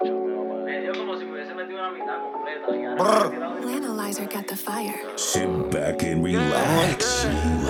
Le dio como si me hubiese metido una mitad completa. Y ahora Analyzer got the fire. Sit back and relax.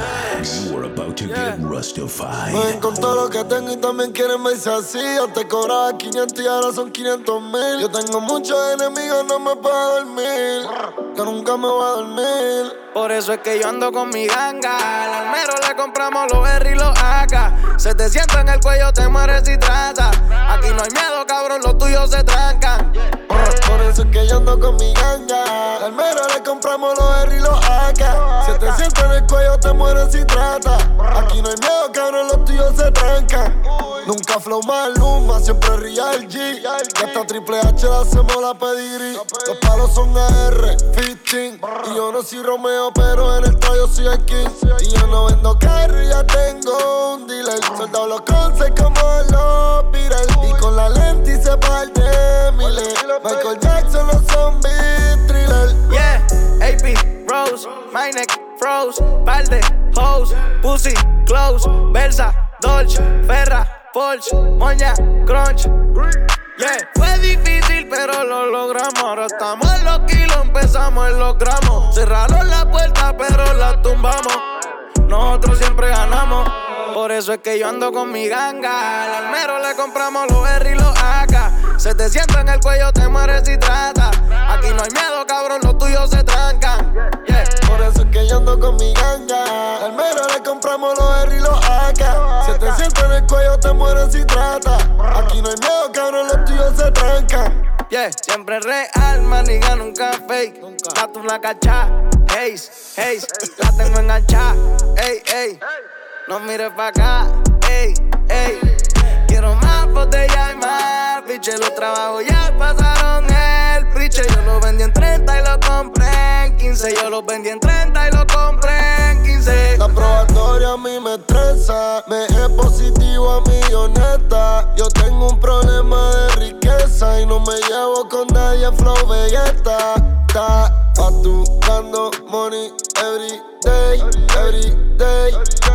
You are about to get rustified. Me ven con todo lo que tengo y también quieren verse así. Antes cobraba 500 y ahora son 500,000. Yo tengo muchos enemigos, no me puedo dormir. Yo nunca me voy a dormir. Por eso es que yo ando con mi ganga. Al almero le compramos los R y los AK. 700 en el cuello, te mueres si trata. Aquí no hay miedo, cabrón, los tuyos se trancan. Por eso es que yo ando con mi ganga. Al almero le compramos los R y los AK. 700 en el cuello, te mueres si trata. Aquí no hay miedo, cabrón, los tuyos se trancan. Nunca flow Maluma, siempre Real G. Y hasta Triple H le hacemos la pedigrí. Los palos son AR, 15. Y yo no soy Romeo, pero en el tallo soy el King. Y yo no vendo carro, ya tengo un dealer. Soldado los concepts como los Beatles. Y con la lente hice par de miles. Michael Jackson, los zombies, thriller. Yeah, AP, Rose, my neck froze. Par de hoes, pussy, close. Versa, Dolce, Ferra, Porsche, Moña, Crunch. Yeah, fue difícil pero lo logramos. Ahora estamos en los kilos, empezamos en los gramos. Cerraron la puerta pero la tumbamos. Nosotros siempre ganamos. Por eso es que yo ando con mi ganga. Al almero le compramos los R y los AK. 700 en el cuello, te mueres si trata. Aquí no hay miedo, cabrón, los tuyos se trancan. Yeah. Por eso es que yo ando con mi ganga. Al almero le compramos los R y los AK. 700 en el cuello, te mueres si trata. Aquí no hay miedo, cabrón, los tuyos se trancan. Yeah, siempre real, maniga, nunca fake. Gato una cacha, haze, haze. La tengo enganchada, ey, ey. No mires pa' acá, ey, ey. Quiero más botella y más piche. Los trabajos ya pasaron el priche. Yo lo vendí en 30 y lo compré en 15. Yo lo vendí en 30 y lo compré en 15. La probatoria a mí me estresa. Me es positivo a mi honesta. Yo tengo un problema de riqueza y no me llevo con nadie, flow Vegeta. Está facturando money every day, every day.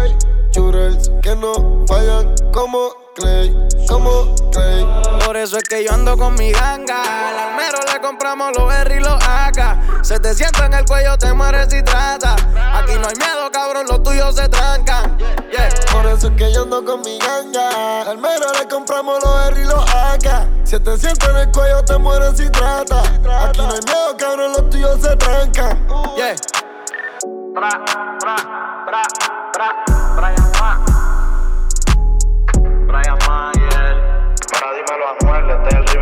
Churels que no fallan como Clay, como Clay. Por eso es que yo ando con mi ganga. Al almero le compramos los R y los AK. 700 en el cuello, te mueres si trata. Aquí no hay miedo, cabrón, los tuyos se trancan. Yeah. Por eso es que yo ando con mi ganga. Al almero le compramos los R y los AK. 700 en el cuello, te mueres si trata. Aquí no hay miedo, cabrón, los tuyos se trancan. Yeah. Brian Mayer. Para dímelo a Anuel, este es el